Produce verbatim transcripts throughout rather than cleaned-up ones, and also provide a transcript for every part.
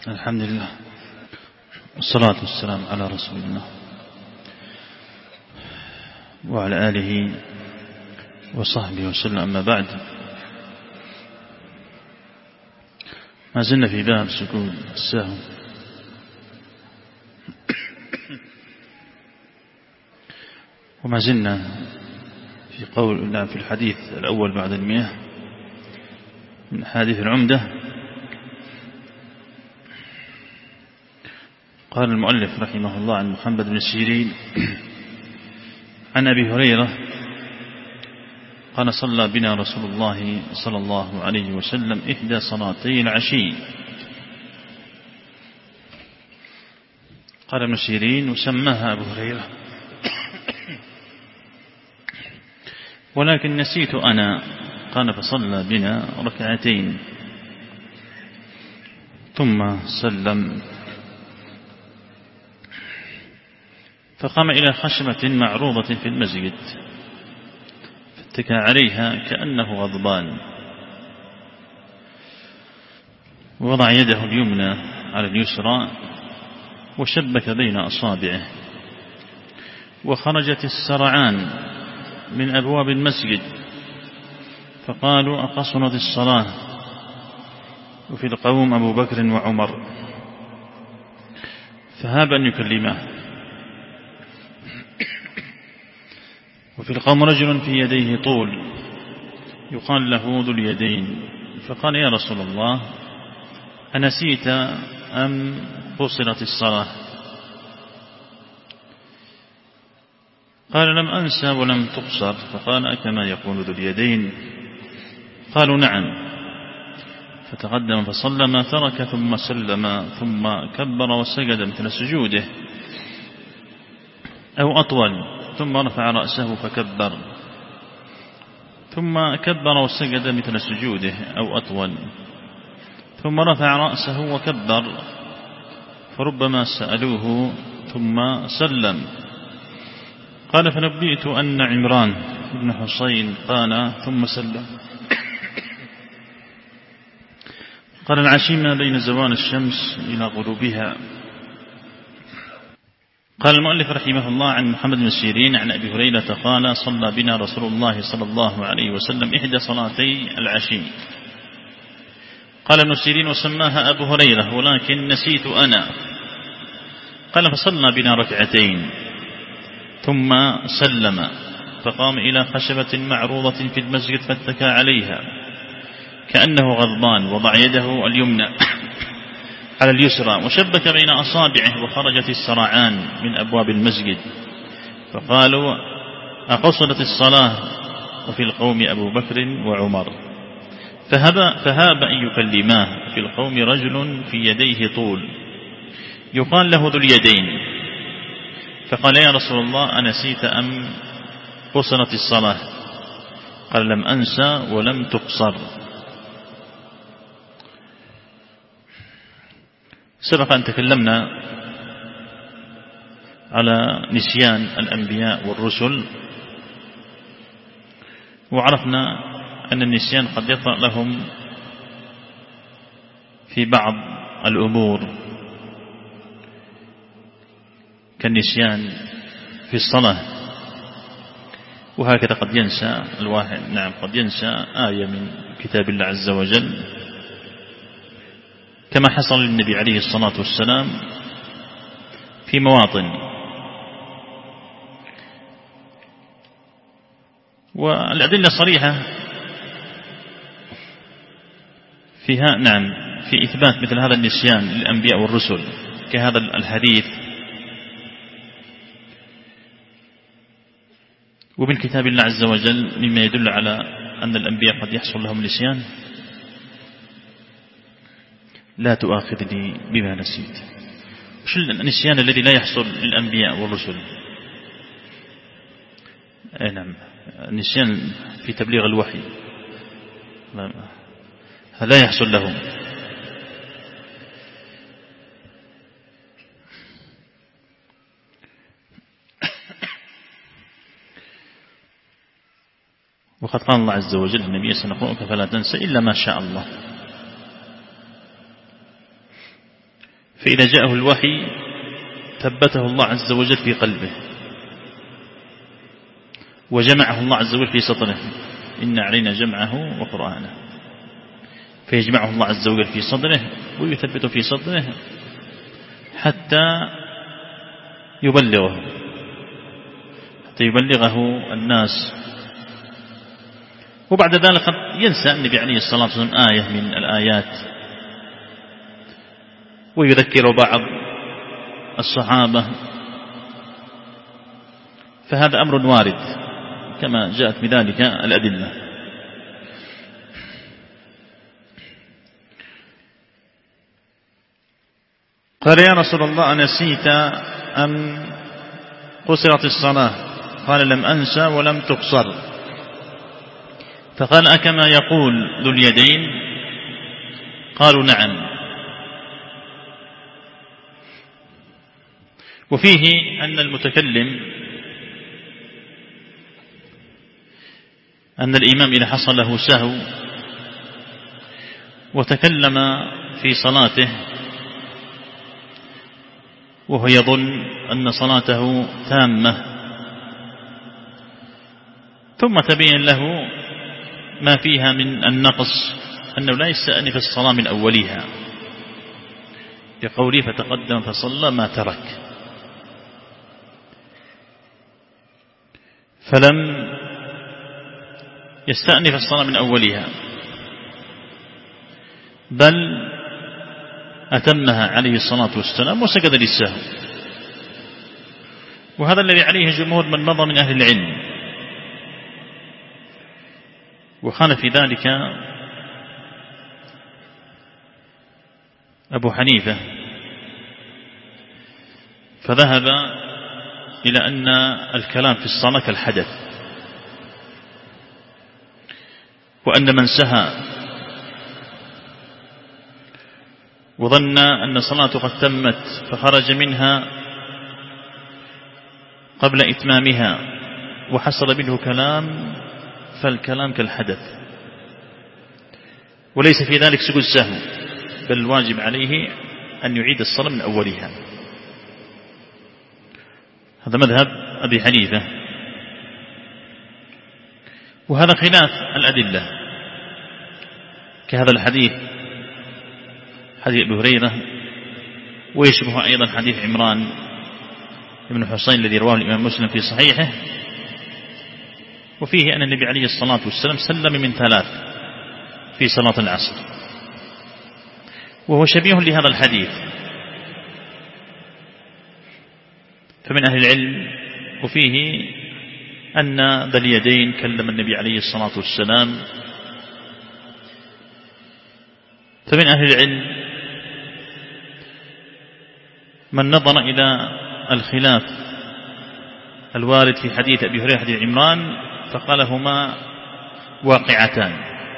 الحمد لله والصلاة والسلام على رسول الله وعلى آله وصحبه وسلم. أما بعد، ما زلنا في باب سجود السهو، وما زلنا في قول في الحديث الأول بعد المئة من حديث العمدة. قال المؤلف رحمه الله عن محمد بن سيرين عن أبي هريرة قال: صلى بنا رسول الله صلى الله عليه وسلم إحدى صلاتي العشي. قال ابن سيرين: وسماها أبو هريرة، ولكن نسيت أنا. قال: فصلى بنا ركعتين ثم سلم، فقام إلى خشبة معروضة في المسجد فاتكى عليها كأنه غضبان، ووضع يده اليمنى على اليسرى وشبك بين أصابعه، وخرجت السرعان من أبواب المسجد فقالوا: أقصرت الصلاة؟ وفي القوم أبو بكر وعمر، فهاب أن يكلمه. وفي القوم رجل في يديه طول يقال له ذو اليدين، فقال: يا رسول الله، أنسيت أم قصرت الصلاة؟ قال: لم أنسى ولم تقصر. فقال: أكما يقول ذو اليدين؟ قالوا: نعم. فتقدم فصلى ما ترك ثم سلم، ثم كبر وسجد مثل سجوده أو أطول، ثم رفع رأسه فكبر، ثم كبر وسجد مثل سجوده أو أطول، ثم رفع رأسه وكبر، فربما سألوه ثم سلم. قال: فنبئت أن عمران بن حسين قال ثم سلم. قال: العشي ما بين زوال الشمس إلى غروبها. قال المؤلف رحمه الله عن محمد بن سيرين عن أبي هريرة قال: صلى بنا رسول الله صلى الله عليه وسلم إحدى صلاتي العشي. قال ابن سيرين: وسماها أبو هريرة، ولكن نسيت أنا. قال: فصلى بنا ركعتين ثم سلم، فقام إلى خشبة معروضة في المسجد فاتكى عليها كأنه غضبان، وضع يده اليمنى على اليسرى وشبك بين أصابعه، وخرجت السرعان من أبواب المسجد فقالوا: أقصرت الصلاة؟ وفي القوم أبو بكر وعمر، فهاب, فهاب أن يكلماه. في القوم رجل في يديه طول يقال له ذو اليدين، فقال: يا رسول الله، أنسيت أم قصرت الصلاة؟ قال: لم أنسى ولم تقصر. سبق أن تكلمنا على نسيان الأنبياء والرسل، وعرفنا أن النسيان قد يطرأ لهم في بعض الأمور، كالنسيان في الصلاة، وهكذا قد ينسى الواحد نعم قد ينسى آية من كتاب الله عز وجل، كما حصل للنبي عليه الصلاة والسلام في مواطن. والأدلة صريحة فيها نعم في إثبات مثل هذا النسيان للأنبياء والرسل، كهذا الحديث. ومن كتاب الله عز وجل مما يدل على أن الأنبياء قد يحصل لهم نسيان: لا تؤاخذني بما نسيت. وش النسيان الذي لا يحصل للأنبياء والرسل؟ نعم، النسيان في تبليغ الوحي لا يحصل لهم. وقد قال الله عز وجل: النبي سنقرأك فلا تنسى إلا ما شاء الله. فإذا جاءه الوحي ثبته الله عز وجل في قلبه وجمعه الله عز وجل في صدره، إن علينا جمعه وقرآنه، فيجمعه الله عز وجل في صدره ويثبته في صدره حتى يبلغه حتى يبلغه الناس. وبعد ذلك قد ينسى النبي عليه الصلاة والسلام آية من الآيات ويذكر بعض الصحابة، فهذا أمر وارد كما جاءت بذلك الأدلة. قال يا رسول الله أنسيت أم قصرت الصلاة؟ قال لم أنسى ولم تقصر. فقال أكما يقول ذو اليدين؟ قالوا نعم. وفيه أن المتكلم أن الإمام إذا حصل له سهو وتكلم في صلاته وهو يظن أن صلاته تامة، ثم تبين له ما فيها من النقص، أنه لا يستأنف الصلاة من أولها، لقوله فتقدم فصلى ما ترك، فلم يستأنف الصلاة من أولها بل أتمها عليه الصلاة والسلام وسجد للسهو. وهذا الذي عليه جمهور من مضى من أهل العلم، وخالف في ذلك أبو حنيفة، فذهب إلى أن الكلام في الصلاة كالحدث، وأن من سهى وظن أن صلاته قد تمت فخرج منها قبل إتمامها وحصل منه كلام، فالكلام كالحدث وليس في ذلك سجود سهو، بل الواجب عليه أن يعيد الصلاة من أولها. هذا مذهب أبي حنيفة، وهذا خلاف الأدلة كهذا الحديث حديث أبي هريرة، ويشبه أيضا حديث عمران بن حسين الذي رواه الإمام مسلم في صحيحه، وفيه أن النبي عليه الصلاة والسلام سلم من ثلاث في صلاة العصر، وهو شبيه لهذا الحديث. فمن أهل العلم وفيه أن ذا اليدين كلم النبي عليه الصلاة والسلام. فمن أهل العلم من نظر إلى الخلاف الوارد في حديث أبي هريرة حديث عمران فقال هما واقعتان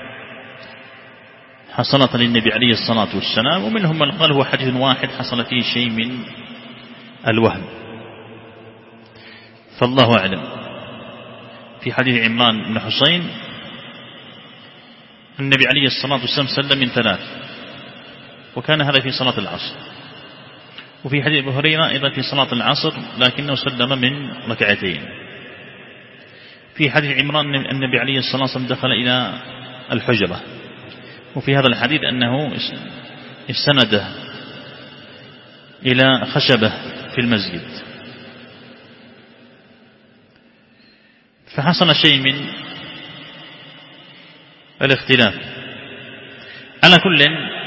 حصلت للنبي عليه الصلاة والسلام، ومنهم من قال هو حديث واحد حصل فيه شيء من الوهم، فالله أعلم. في حديث عمران بن حسين النبي عليه الصلاة والسلام سلم من ثلاث، وكان هذا في صلاة العصر. وفي حديث أبي هريرة أيضا في صلاة العصر لكنه سلم من ركعتين. في حديث عمران النبي عليه الصلاة والسلام دخل إلى الحجرة، وفي هذا الحديث أنه استند إلى خشبة في المسجد، فحصل شيء من الاختلاف. على كل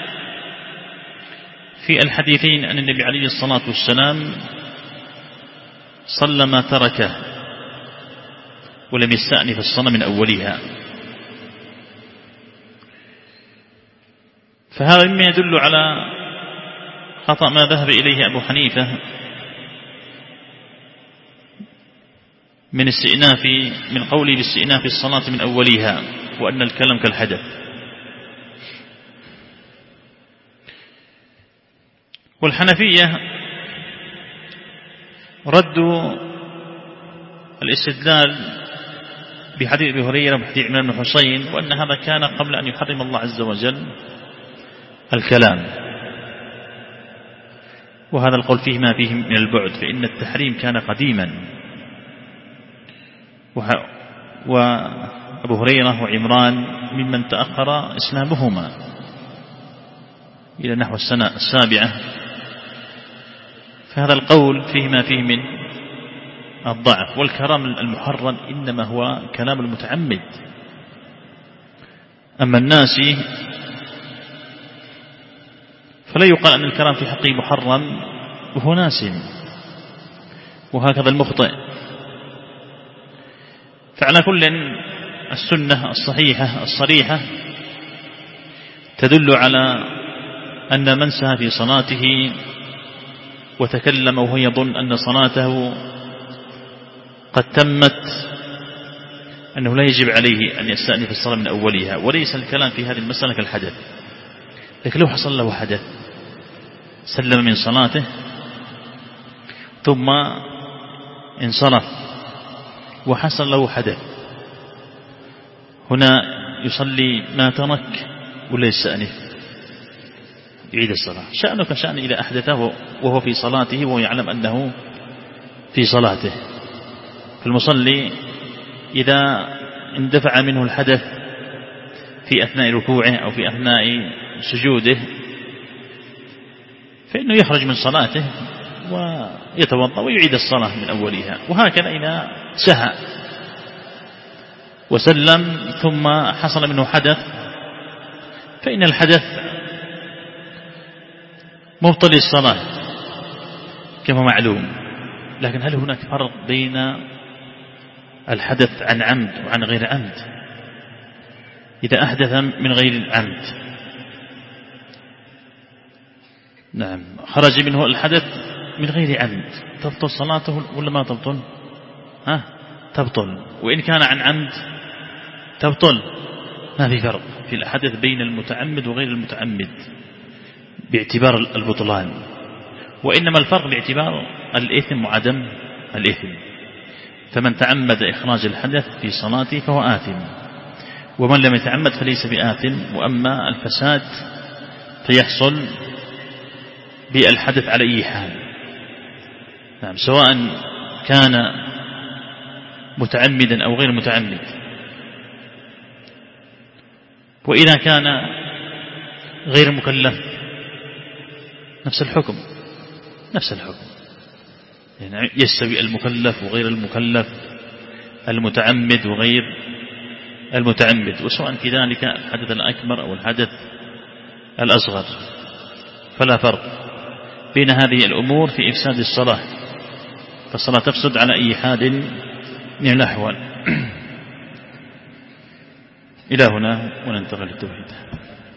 في الحديثين أن النبي عليه الصلاة والسلام صلى ما تركه ولم يستأنف الصلاة من أولها، فهذا مما يدل على خطأ ما ذهب إليه أبو حنيفة من استئناف من قوله باستئناف الصلاة من أولها، وأن الكلام كالحدث. والحنفية ردوا الاستدلال بحديث أبي هريرة وحديث عمران بن حسين، وأن هذا كان قبل أن يحرم الله عز وجل الكلام، وهذا القول فيه ما فيه من البعد، فإن التحريم كان قديما. وأبو هريرة وعمران ممن تأخر إسلامهما إلى نحو السنة السابعة، فهذا القول فيه ما فيه من الضعف. والكلام المحرم إنما هو كلام المتعمد. أما الناس فلا يقال أن الكلام في حقه محرم وهو ناس، وهكذا المخطئ. فعلى كل السنة الصحيحة الصريحة تدل على أن من سهى في صلاته وتكلم وهو يظن أن صلاته قد تمت أنه لا يجب عليه أن يستأنف الصلاة من أولها. وليس الكلام في هذه المسألة كالحدث، لكن لو حصل له حدث سلم من صلاته ثم انصرف وحصل له حدث، هنا يصلي ما ترك ولا يستأنف يعيد الصلاة؟ شأنه كشأن إذا أحدثه وهو في صلاته وهو يعلم أنه في صلاته. فالمصلي إذا اندفع منه الحدث في أثناء ركوعه أو في أثناء سجوده فإنه يخرج من صلاته ويتوضأ ويعيد الصلاة من أولها. وهكذا إذا سهى وسلم ثم حصل منه حدث فإن الحدث مبطل الصلاة كما معلوم. لكن هل هناك فرق بين الحدث عن عمد وعن غير عمد؟ إذا أحدث من غير العمد، نعم، خرج منه الحدث من غير عمد، تبطل صلاته ولا ما تبطل؟ ها تبطل. وإن كان عن عمد تبطل. ما في فرق في الحدث بين المتعمد وغير المتعمد باعتبار البطلان، وإنما الفرق باعتبار الإثم وعدم الإثم. فمن تعمد إخراج الحدث في صلاته فهو آثم، ومن لم يتعمد فليس بآثم. وأما الفساد فيحصل بالحدث على أي حال، نعم، سواء كان متعمدا أو غير متعمد. وإذا كان غير مكلف نفس الحكم، نفس الحكم، يعني يستوي المكلف وغير المكلف، المتعمد وغير المتعمد، وسواء في ذلك الحدث الأكبر أو الحدث الأصغر، فلا فرق بين هذه الأمور في إفساد الصلاة. فالصلاة تفسد على أي حال من الأحوال. إلى هنا وننتقل للتوحيد.